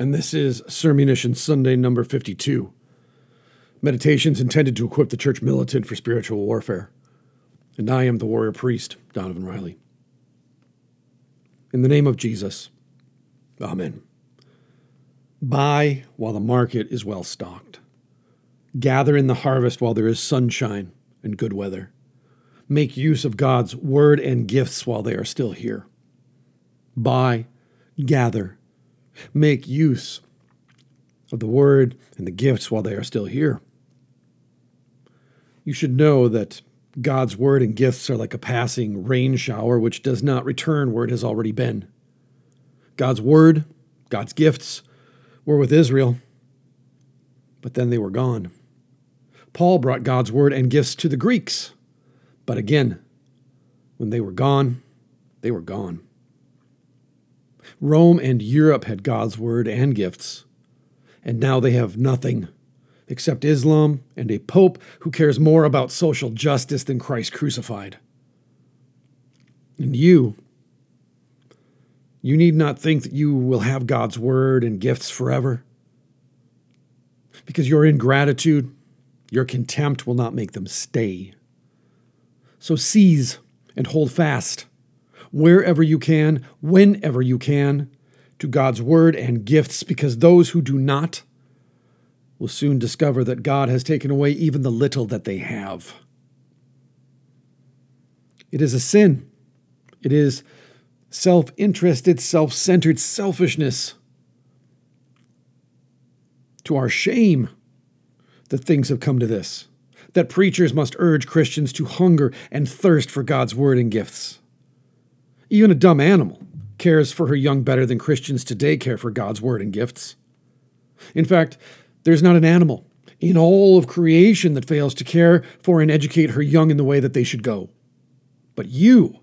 and this is Sermonition Sunday number 52. Meditations intended to equip the church militant for spiritual warfare. And I am the warrior priest, Donovan Riley. In the name of Jesus, Amen. Buy while the market is well stocked. Gather in the harvest while there is sunshine and good weather. Make use of God's word and gifts while they are still here. Buy, gather, make use of the word and the gifts while they are still here. You should know that God's word and gifts are like a passing rain shower which does not return where it has already been. God's word, God's gifts were with Israel, but then they were gone. Paul brought God's word and gifts to the Greeks, but again, when they were gone, they were gone. Rome and Europe had God's word and gifts, and now they have nothing except Islam and a pope who cares more about social justice than Christ crucified. And you need not think that you will have God's word and gifts forever, because your ingratitude, your contempt will not make them stay. So seize and hold fast, wherever you can, whenever you can, to God's word and gifts, because those who do not will soon discover that God has taken away even the little that they have. It is a sin. It is self-interested, self-centered selfishness. To our shame that things have come to this, that preachers must urge Christians to hunger and thirst for God's word and gifts. Even a dumb animal cares for her young better than Christians today care for God's word and gifts. In fact, there's not an animal in all of creation that fails to care for and educate her young in the way that they should go. But you,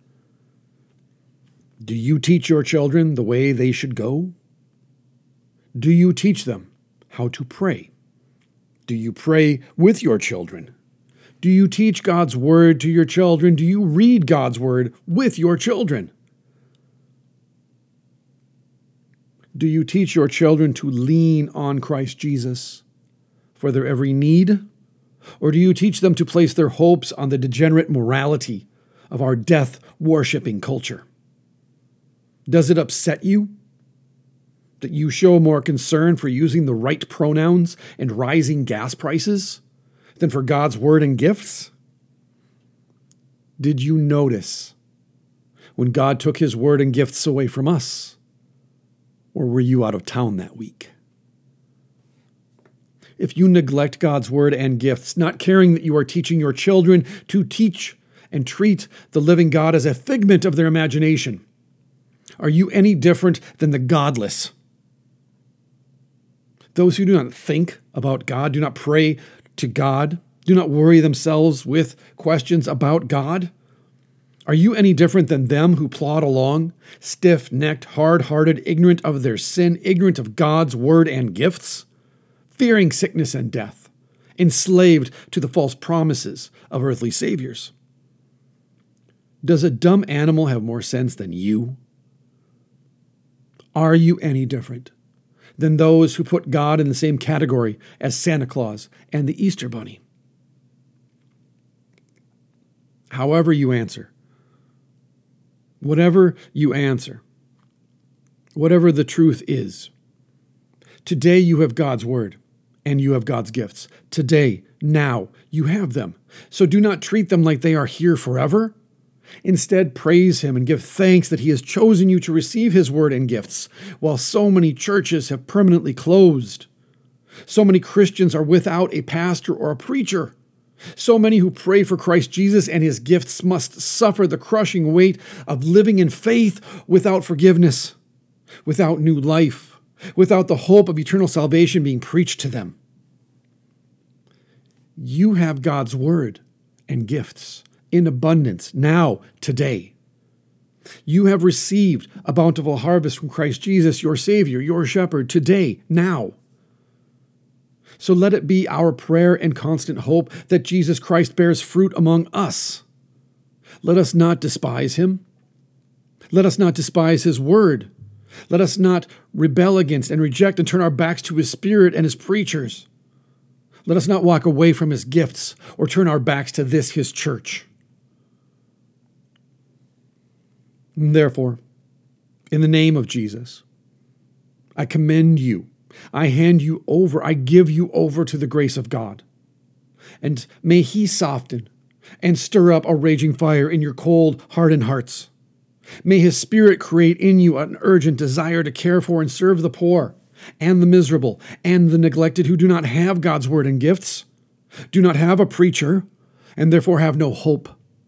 do you teach your children the way they should go? Do you teach them how to pray? Do you pray with your children? Do you teach God's word to your children? Do you read God's word with your children? Do you teach your children to lean on Christ Jesus for their every need? Or do you teach them to place their hopes on the degenerate morality of our death-worshipping culture? Does it upset you that you show more concern for using the right pronouns and rising gas prices than for God's word and gifts? Did you notice when God took his word and gifts away from us? Or were you out of town that week? If you neglect God's word and gifts, not caring that you are teaching your children to teach and treat the living God as a figment of their imagination, are you any different than the godless? Those who do not think about God, do not pray to God, do not worry themselves with questions about God? Are you any different than them who plod along, stiff-necked, hard-hearted, ignorant of their sin, ignorant of God's word and gifts, fearing sickness and death, enslaved to the false promises of earthly saviors? Does a dumb animal have more sense than you? Are you any different than those who put God in the same category as Santa Claus and the Easter Bunny? However you answer, whatever you answer, whatever the truth is, today you have God's word and you have God's gifts. Today, now, you have them. So do not treat them like they are here forever. Instead, praise him and give thanks that he has chosen you to receive his word and gifts, while so many churches have permanently closed. So many Christians are without a pastor or a preacher. So many who pray for Christ Jesus and his gifts must suffer the crushing weight of living in faith without forgiveness, without new life, without the hope of eternal salvation being preached to them. You have God's word and gifts in abundance now, today. You have received a bountiful harvest from Christ Jesus, your Savior, your Shepherd, today, now. So let it be our prayer and constant hope that Jesus Christ bears fruit among us. Let us not despise him. Let us not despise his word. Let us not rebel against and reject and turn our backs to his Spirit and his preachers. Let us not walk away from his gifts or turn our backs to this, his church. And therefore, in the name of Jesus, I commend you. I hand you over. I give you over to the grace of God. And may he soften and stir up a raging fire in your cold, hardened hearts. May his Spirit create in you an urgent desire to care for and serve the poor and the miserable and the neglected who do not have God's word and gifts, do not have a preacher, and therefore have no hope.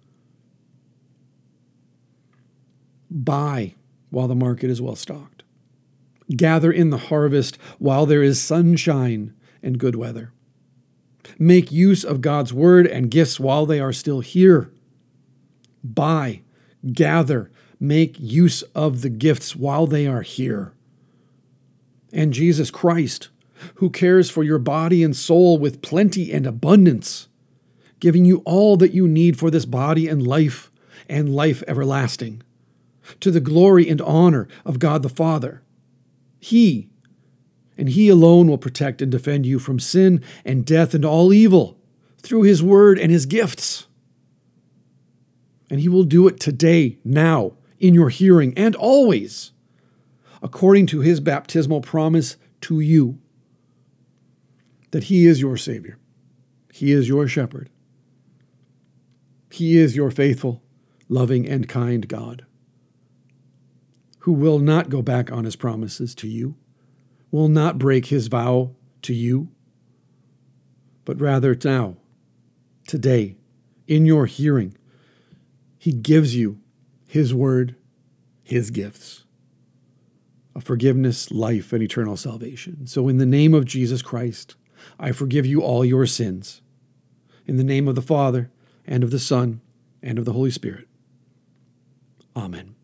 Buy while the market is well stocked. Gather in the harvest while there is sunshine and good weather. Make use of God's word and gifts while they are still here. Buy, gather, make use of the gifts while they are here. And Jesus Christ, who cares for your body and soul with plenty and abundance, giving you all that you need for this body and life everlasting, to the glory and honor of God the Father. He, and he alone, will protect and defend you from sin and death and all evil through his word and his gifts. And he will do it today, now, in your hearing, and always, according to his baptismal promise to you, that he is your Savior. He is your shepherd. He is your faithful, loving, and kind God, who will not go back on his promises to you, will not break his vow to you, but rather now, today, in your hearing, he gives you his word, his gifts of forgiveness, life, and eternal salvation. So in the name of Jesus Christ, I forgive you all your sins. In the name of the Father, and of the Son, and of the Holy Spirit. Amen.